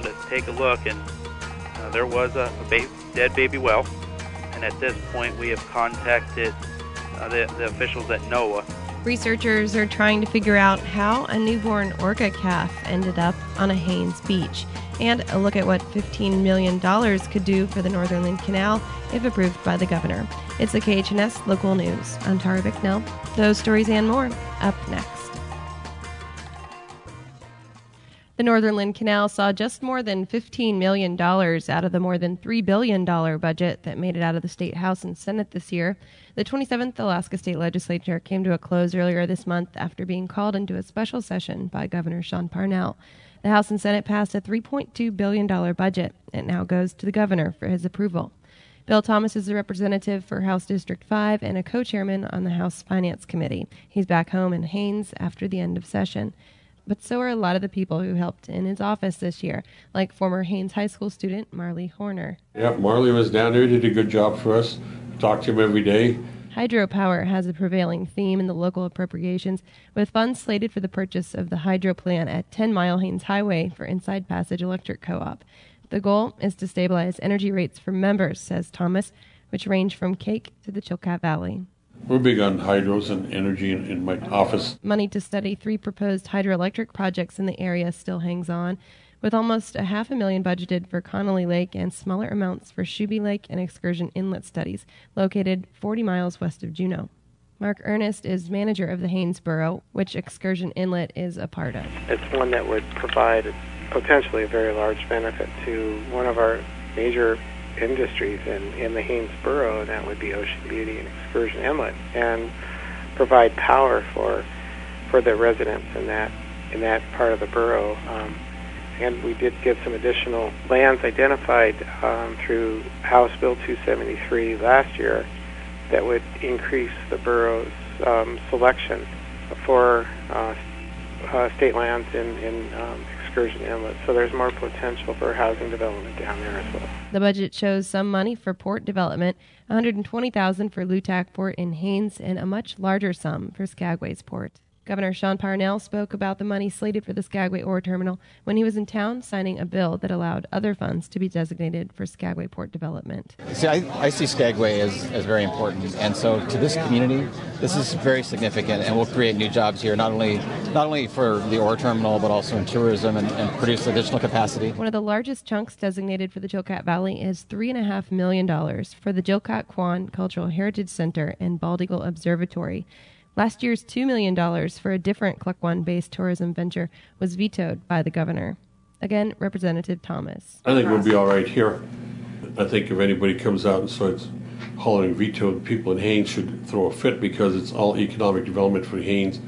to take a look, and there was a dead baby well. And at this point, we have contacted the officials at NOAA. Researchers are trying to figure out how a newborn orca calf ended up on a Haines beach, and a look at what $15 million could do for the Northern Canal if approved by the governor. It's the KHNS Local News. I'm Tara Bicknell. Those stories and more up next. The Northern Canal saw just more than $15 million out of the more than $3 billion budget that made it out of the State House and Senate this year. The 27th Alaska State Legislature came to a close earlier this month after being called into a special session by Governor Sean Parnell. The House and Senate passed a $3.2 billion budget. It now goes to the governor for his approval. Bill Thomas is a representative for House District 5 and a co-chairman on the House Finance Committee. He's back home in Haines after the end of session. But so are a lot of the people who helped in his office this year, like former Haines High School student Marley Horner. Yeah, Marley was down there, did a good job for us. Talked to him every day. Hydropower has a prevailing theme in the local appropriations, with funds slated for the purchase of the hydro plant at 10 Mile Haines Highway for Inside Passage Electric Co-op. The goal is to stabilize energy rates for members, says Thomas, which range from Cake to the Chilkat Valley. We're big on hydros and energy in my office. Money to study 3 proposed hydroelectric projects in the area still hangs on, with almost $500,000 budgeted for Connolly Lake and smaller amounts for Shuby Lake and Excursion Inlet studies, located 40 miles west of Juneau. Mark Ernest is manager of the Haines Borough, which Excursion Inlet is a part of. It's one that would provide potentially a very large benefit to one of our major industries in the Haines Borough, and that would be Ocean Beauty and Excursion Inlet, and provide power for the residents in that part of the borough. And we did get some additional lands identified through House Bill 273 last year that would increase the borough's selection for state lands in Excursion Inlet. So there's more potential for housing development down there as well. The budget shows some money for port development, $120,000 for Lutak Port in Haines, and a much larger sum for Skagway's port. Governor Sean Parnell spoke about the money slated for the Skagway Ore Terminal when he was in town signing a bill that allowed other funds to be designated for Skagway port development. See, I see Skagway as very important, and so to this community, this is very significant, and will create new jobs here, not only for the ore terminal, but also in tourism and produce additional capacity. One of the largest chunks designated for the Chilkat Valley is $3.5 million for the Chilkat Kwan Cultural Heritage Center and Bald Eagle Observatory. Last year's $2 million for a different Klukwan-based tourism venture was vetoed by the governor. Again, Representative Thomas. I think we'll be all right here. I think if anybody comes out and starts hollering veto, people in Haines should throw a fit, because it's all economic development for Haines.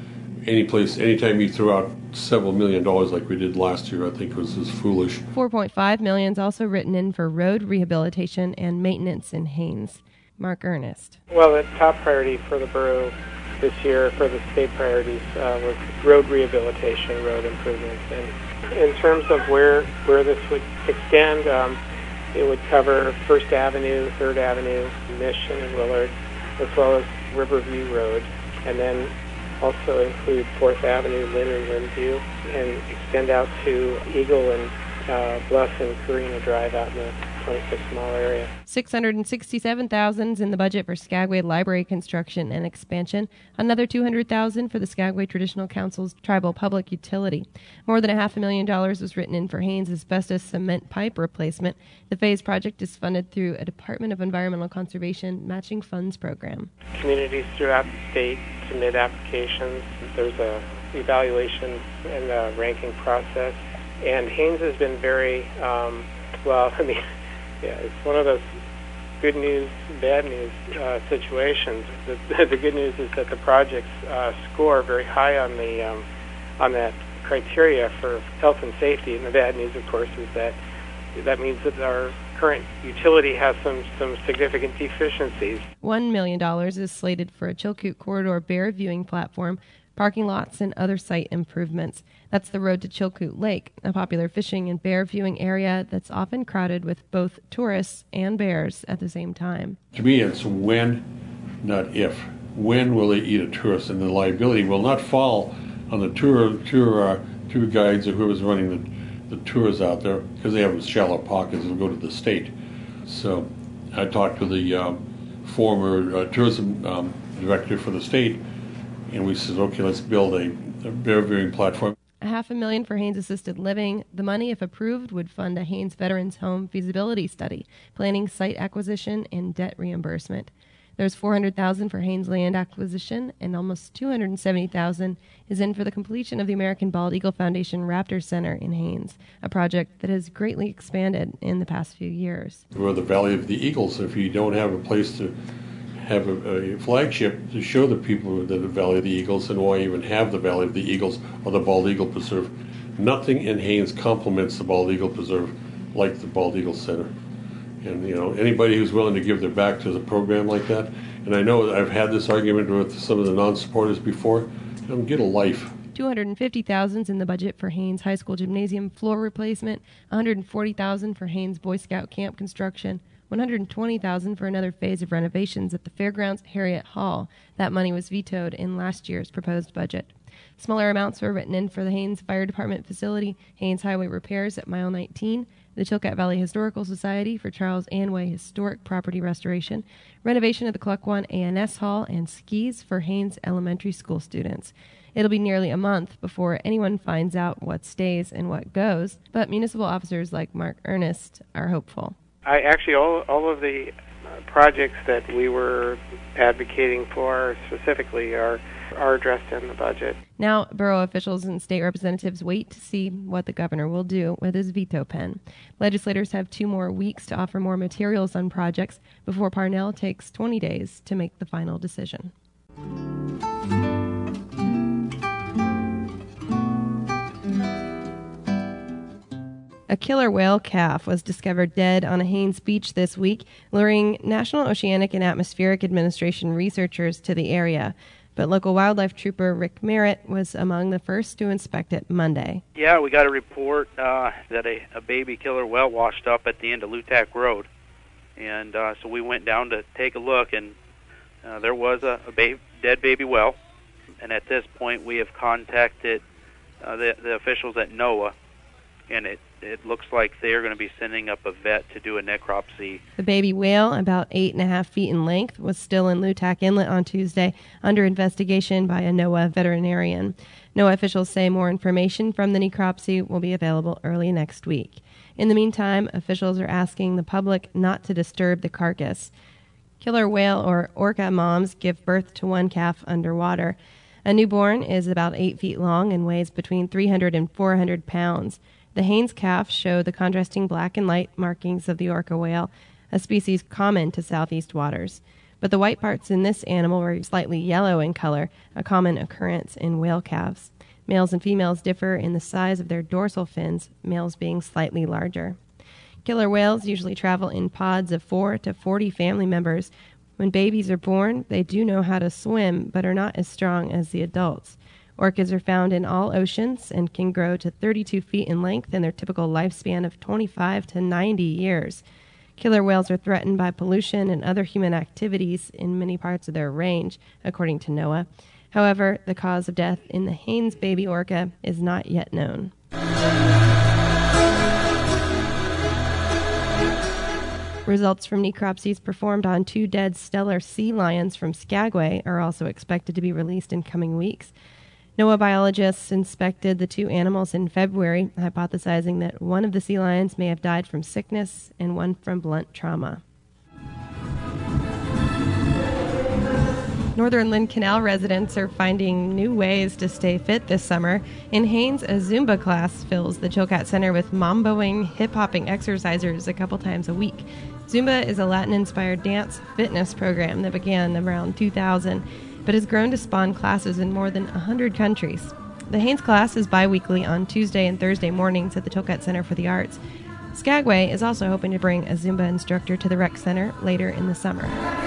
Anytime you throw out several $1 million like we did last year, I think it was foolish. $4.5 million is also written in for road rehabilitation and maintenance in Haines. Mark Ernest. Well, the top priority for the borough this year, for the state priorities, was road rehabilitation, road improvements. And in terms of where this would extend, it would cover 1st Avenue, 3rd Avenue, Mission and Willard, as well as Riverview Road, and then also include 4th Avenue, Lynn and Lindview, and extend out to Eagle and Bluff and Carina Drive out in the 26-mile area. $667,000 in the budget for Skagway Library construction and expansion. Another $200,000 for the Skagway Traditional Council's tribal public utility. More than $500,000 was written in for Haines asbestos cement pipe replacement. The phase project is funded through a Department of Environmental Conservation matching funds program. Communities throughout the state submit applications. There's a evaluation and a ranking process. And Haines has been very, it's one of those good news, bad news situations. The good news is that the projects score very high on that criteria for health and safety. And the bad news, of course, is that means that our current utility has some significant deficiencies. $1 million is slated for a Chilkoot Corridor bear viewing platform, parking lots, and other site improvements. That's the road to Chilkoot Lake, a popular fishing and bear viewing area that's often crowded with both tourists and bears at the same time. To me, it's when, not if. When will they eat a tourist? And the liability will not fall on the tour guides or whoever's running the tours out there, because they have shallow pockets, they'll go to the state. So I talked to the former tourism director for the state, and we said, okay, let's build a bear viewing platform. $500,000 for Haines Assisted Living. The money, if approved, would fund a Haines Veterans Home feasibility study, planning site acquisition and debt reimbursement. There's $400,000 for Haines land acquisition, and almost $270,000 is in for the completion of the American Bald Eagle Foundation Raptor Center in Haines, a project that has greatly expanded in the past few years. We're the Valley of the Eagles. If you don't have a place to have a flagship to show the people that the Valley of the Eagles, and why even have the Valley of the Eagles or the Bald Eagle Preserve, nothing in Haines complements the Bald Eagle Preserve like the Bald Eagle Center. And, anybody who's willing to give their back to the program like that, and I know I've had this argument with some of the non-supporters before, get a life. $250,000 in the budget for Haines High School gymnasium floor replacement, $140,000 for Haines Boy Scout camp construction, $120,000 for another phase of renovations at the Fairgrounds Harriet Hall. That money was vetoed in last year's proposed budget. Smaller amounts were written in for the Haines Fire Department facility, Haines Highway repairs at Mile 19, the Chilkat Valley Historical Society for Charles Anway Historic Property Restoration, renovation of the Cluckwan ANS Hall, and skis for Haines Elementary School students. It'll be nearly a month before anyone finds out what stays and what goes, but municipal officers like Mark Ernest are hopeful. All of the projects that we were advocating for specifically are addressed in the budget. Now, borough officials and state representatives wait to see what the governor will do with his veto pen. Legislators have 2 more weeks to offer more materials on projects before Parnell takes 20 days to make the final decision. A killer whale calf was discovered dead on a Haines beach this week, luring National Oceanic and Atmospheric Administration researchers to the area. But local wildlife trooper Rick Merritt was among the first to inspect it Monday. Yeah, we got a report that a baby killer whale washed up at the end of Lutak Road. And so we went down to take a look, and there was a dead baby whale. And at this point, we have contacted the officials at NOAA, and it looks like they're going to be sending up a vet to do a necropsy. The baby whale, about 8.5 feet in length, was still in Lutak Inlet on Tuesday under investigation by a NOAA veterinarian. NOAA officials say more information from the necropsy will be available early next week. In the meantime, officials are asking the public not to disturb the carcass. Killer whale or orca moms give birth to 1 calf underwater. A newborn is about 8 feet long and weighs between 300 and 400 pounds. The Haines calves show the contrasting black and light markings of the orca whale, a species common to southeast waters. But the white parts in this animal were slightly yellow in color, a common occurrence in whale calves. Males and females differ in the size of their dorsal fins, males being slightly larger. Killer whales usually travel in pods of 4 to 40 family members. When babies are born, they do know how to swim, but are not as strong as the adults. Orcas are found in all oceans and can grow to 32 feet in length in their typical lifespan of 25 to 90 years. Killer whales are threatened by pollution and other human activities in many parts of their range, according to NOAA. However, the cause of death in the Haines baby orca is not yet known. Results from necropsies performed on 2 dead Steller sea lions from Skagway are also expected to be released in coming weeks. NOAA biologists inspected the 2 animals in February, hypothesizing that one of the sea lions may have died from sickness and one from blunt trauma. Northern Lynn Canal residents are finding new ways to stay fit this summer. In Haines, a Zumba class fills the Chilkat Center with mamboing, hip-hopping exercisers a couple times a week. Zumba is a Latin-inspired dance fitness program that began around 2000, but has grown to spawn classes in more than 100 countries. The Haines class is bi-weekly on Tuesday and Thursday mornings at the Chilkat Center for the Arts. Skagway is also hoping to bring a Zumba instructor to the rec center later in the summer.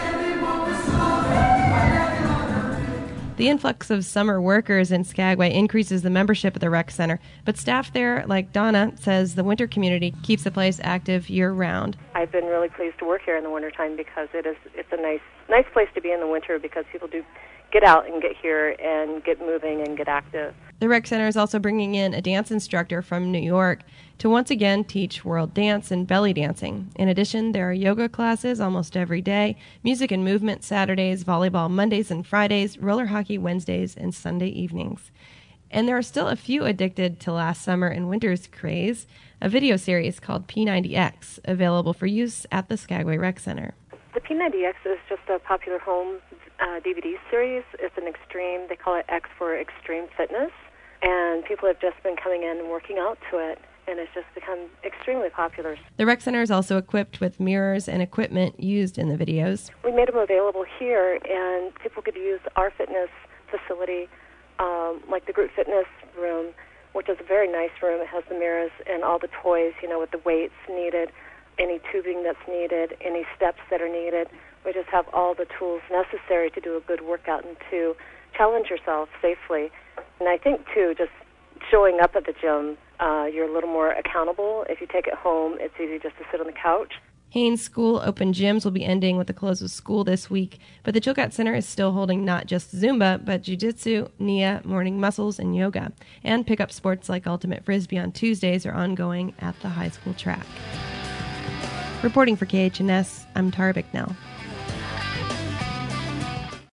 The influx of summer workers in Skagway increases the membership at the rec center, but staff there, like Donna, says the winter community keeps the place active year-round. I've been really pleased to work here in the wintertime because it's a nice nice place to be in the winter because people do get out and get here and get moving and get active. The Rec Center is also bringing in a dance instructor from New York to once again teach world dance and belly dancing. In addition, there are yoga classes almost every day, music and movement Saturdays, volleyball Mondays and Fridays, roller hockey Wednesdays, and Sunday evenings. And there are still a few addicted to last summer and winter's craze, a video series called P90X, available for use at the Skagway Rec Center. The P90X is just a popular home DVD series. It's an extreme, they call it X for extreme fitness, and people have just been coming in and working out to it, and it's just become extremely popular. The Rec Center is also equipped with mirrors and equipment used in the videos. We made them available here, and people could use our fitness facility, like the group fitness room, which is a very nice room. It has the mirrors and all the toys, with the weights needed, any tubing that's needed, any steps that are needed. We just have all the tools necessary to do a good workout and to challenge yourself safely. And I think, too, just showing up at the gym, you're a little more accountable. If you take it home, it's easy just to sit on the couch. Haines School Open Gyms will be ending with the close of school this week, but the Chilkat Center is still holding not just Zumba, but Jiu-Jitsu, Nia, morning muscles, and yoga. And pickup sports like Ultimate Frisbee on Tuesdays are ongoing at the high school track. Reporting for KHNS, I'm Tara Bicknell.